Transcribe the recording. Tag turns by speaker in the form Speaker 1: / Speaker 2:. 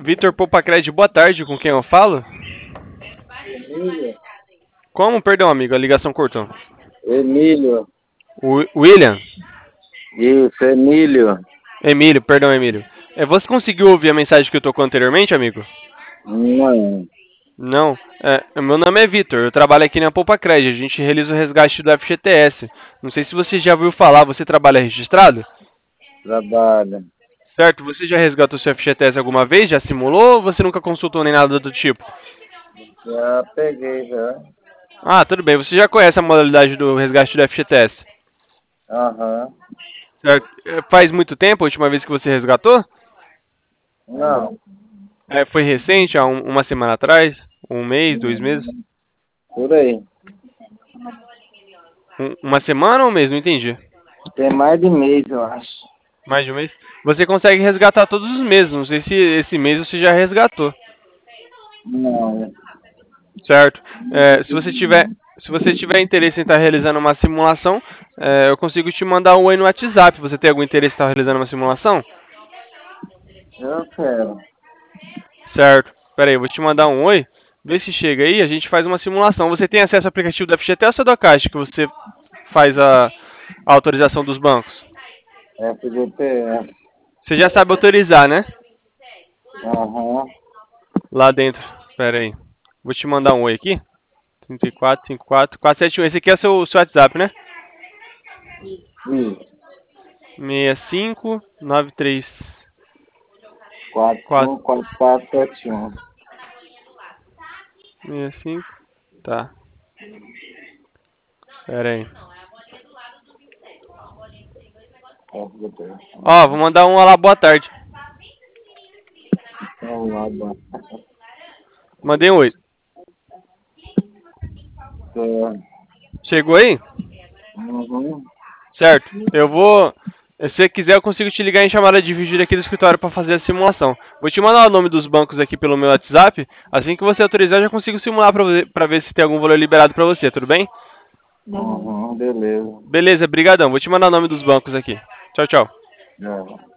Speaker 1: Vitor Popacred, boa tarde, com quem eu falo?
Speaker 2: Emílio.
Speaker 1: Como? Perdão, amigo, a ligação cortou.
Speaker 2: Emílio.
Speaker 1: William?
Speaker 2: Isso, Emílio.
Speaker 1: Emílio, perdão, Emílio. Você conseguiu ouvir a mensagem que eu tocou anteriormente, amigo?
Speaker 2: Não.
Speaker 1: Não. Meu nome é Vitor, eu trabalho aqui na Popacred, a gente realiza o resgate do FGTS. Não sei se você já ouviu falar, você trabalha registrado?
Speaker 2: Trabalha.
Speaker 1: Certo, você já resgatou seu FGTS alguma vez? Já simulou ou você nunca consultou nem nada do tipo?
Speaker 2: Já peguei, já.
Speaker 1: Ah, tudo bem, você já conhece a modalidade do resgate do FGTS?
Speaker 2: Aham.
Speaker 1: Certo. Faz muito tempo a última vez que você resgatou?
Speaker 2: Não.
Speaker 1: Foi recente, há uma semana atrás? Um mês, 2 meses?
Speaker 2: Por aí.
Speaker 1: Uma semana ou um mês? Não entendi.
Speaker 2: Tem mais de mês, eu acho.
Speaker 1: Mais de um mês? Você consegue resgatar todos os meses. Não sei se esse mês você já resgatou.
Speaker 2: Não.
Speaker 1: Certo? Se você tiver interesse em estar realizando uma simulação, eu consigo te mandar um oi no WhatsApp. Você tem algum interesse em estar realizando uma simulação?
Speaker 2: Eu quero.
Speaker 1: Certo. Pera aí, eu vou te mandar um oi. Vê se chega aí, a gente faz uma simulação. Você tem acesso ao aplicativo do FGTS ou da Caixa que você faz a autorização dos bancos?
Speaker 2: FGTS.
Speaker 1: Você já sabe autorizar, né?
Speaker 2: Aham.
Speaker 1: Lá dentro. Pera aí. Vou te mandar um oi aqui. 34, 54, 471. Esse aqui é seu WhatsApp, né?
Speaker 2: Isso.
Speaker 1: 65 93 4
Speaker 2: 414471.
Speaker 1: 65. Tá. Pera aí.
Speaker 2: FGTS.
Speaker 1: Ó, vou mandar um olá, boa tarde.
Speaker 2: Então, lá, bom.
Speaker 1: Mandei um oi.
Speaker 2: Certo.
Speaker 1: Chegou aí?
Speaker 2: Uhum.
Speaker 1: Certo. Eu vou. Se você quiser, eu consigo te ligar em chamada de vídeo aqui do escritório para fazer a simulação. Vou te mandar o nome dos bancos aqui pelo meu WhatsApp. Assim que você autorizar, eu já consigo simular para ver se tem algum valor liberado para você, tudo bem?
Speaker 2: Uhum. Beleza.
Speaker 1: Beleza, brigadão. Vou te mandar o nome dos bancos aqui. Tchau, tchau.
Speaker 2: Já.